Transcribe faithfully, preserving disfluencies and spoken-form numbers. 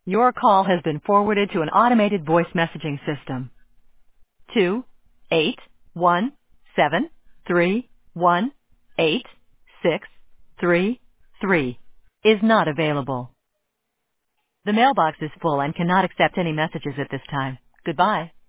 Your call has been forwarded to an automated voice messaging system. Two eight one seven three one eight six three three is not available. The mailbox is full and cannot accept any messages at this time. Goodbye.